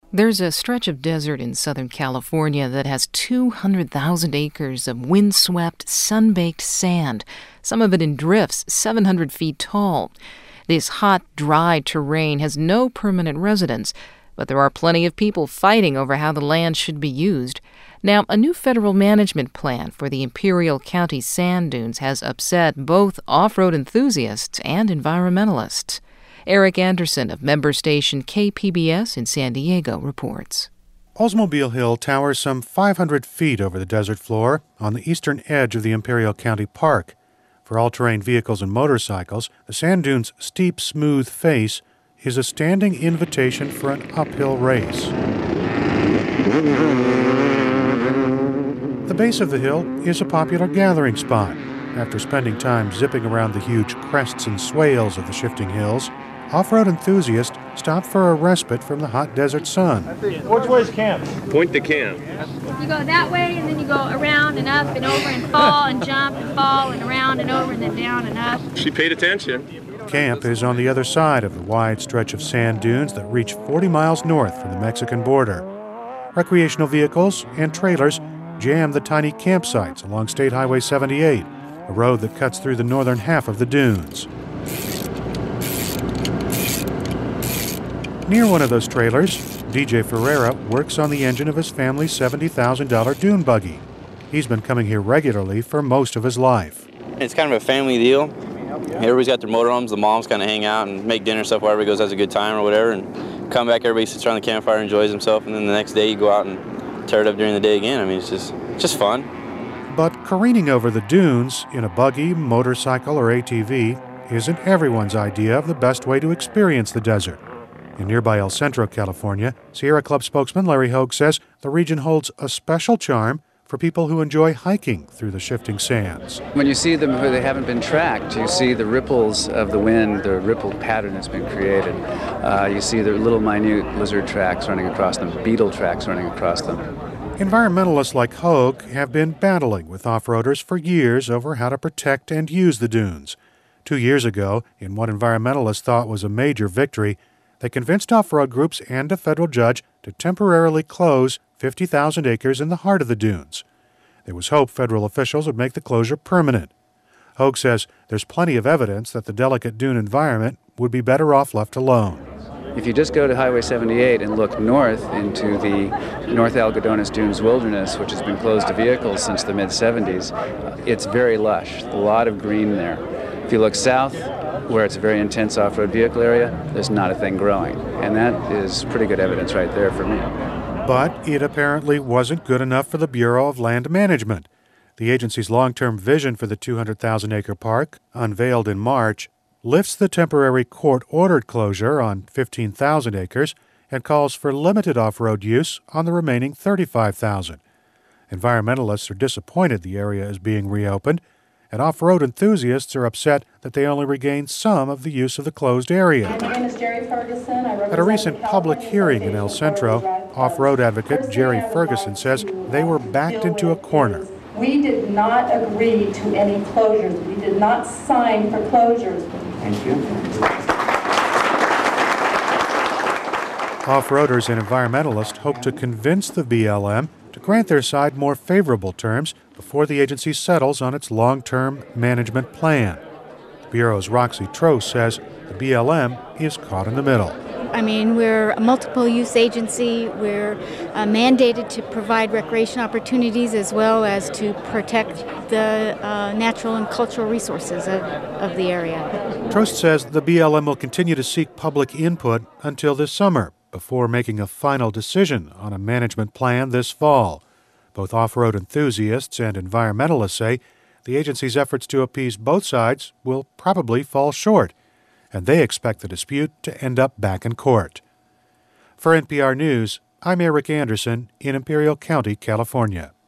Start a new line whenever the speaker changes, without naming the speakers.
There's a stretch of desert in Southern California that has 200,000 acres of windswept, sun-baked sand, some of it in drifts 700 feet tall. This hot, dry terrain has no permanent residents, but there are plenty of people fighting over how the land should be used. Now, a new federal management plan for the Imperial County sand dunes has upset both off-road enthusiasts and environmentalists. Eric Anderson of member station KPBS in San Diego reports.
Oldsmobile Hill towers some 500 feet over the desert floor on the eastern edge of the Imperial County Park. For all-terrain vehicles and motorcycles, the sand dune's steep, smooth face is a standing invitation for an uphill race. The base of the hill is a popular gathering spot. After spending time zipping around the huge crests and swales of the shifting hills, off-road enthusiasts stop for a respite from the hot desert sun.
Which way is camp?
Point to camp.
You go that way, and then you go around and up and over and fall and jump and fall and around and over and then down and up.
She paid attention.
Camp is on the other side of the wide stretch of sand dunes that reach 40 miles north from the Mexican border. Recreational vehicles and trailers jam the tiny campsites along State Highway 78, a road that cuts through the northern half of the dunes. Near one of those trailers, DJ Ferreira works on the engine of his family's $70,000 dune buggy. He's been coming here regularly for most of his life.
It's kind of a family deal. Everybody's got their motorhomes. The moms kind of hang out and make dinner stuff while everybody goes, has a good time or whatever, and come back, everybody sits around the campfire, enjoys himself, and then the next day you go out and tear it up during the day again. I mean, it's just fun.
But careening over the dunes in a buggy, motorcycle, or ATV isn't everyone's idea of the best way to experience the desert. In nearby El Centro, California, Sierra Club spokesman Larry Hogue says the region holds a special charm for people who enjoy hiking through the shifting sands.
When you see them where they haven't been tracked, you see the ripples of the wind, the rippled pattern that's been created. You see the little minute lizard tracks running across them, beetle tracks running across them.
Environmentalists like Hogue have been battling with off-roaders for years over how to protect and use the dunes. 2 years ago, in what environmentalists thought was a major victory, they convinced off-road groups and a federal judge to temporarily close 50,000 acres in the heart of the dunes. There was hope federal officials would make the closure permanent. Hogue says there's plenty of evidence that the delicate dune environment would be better off left alone.
If you just go to Highway 78 and look north into the North Algodones Dunes Wilderness, which has been closed to vehicles since the mid-'70s, it's very lush, a lot of green there. If you look south, where it's a very intense off-road vehicle area, there's not a thing growing. And that is pretty good evidence right there for me.
But it apparently wasn't good enough for the Bureau of Land Management. The agency's long-term vision for the 200,000-acre park, unveiled in March, lifts the temporary court-ordered closure on 15,000 acres and calls for limited off-road use on the remaining 35,000. Environmentalists are disappointed the area is being reopened, and off-road enthusiasts are upset that they only regain some of the use of the closed area.
My name is Jerry Ferguson.
At a recent public hearing in El Centro, off-road advocate Jerry Ferguson says they were backed into a corner.
We did not agree to any closures. We did not sign for closures.
Thank you.
Off-roaders and environmentalists hope to convince the BLM to grant their side more favorable terms before the agency settles on its long-term management plan. The Bureau's Roxy Trost says the BLM is caught in the middle.
I mean, we're a multiple-use agency. We're mandated to provide recreation opportunities as well as to protect the natural and cultural resources of the area.
Trost says the BLM will continue to seek public input until this summer before making a final decision on a management plan this fall. Both off-road enthusiasts and environmentalists say the agency's efforts to appease both sides will probably fall short, and they expect the dispute to end up back in court. For NPR News, I'm Eric Anderson in Imperial County, California.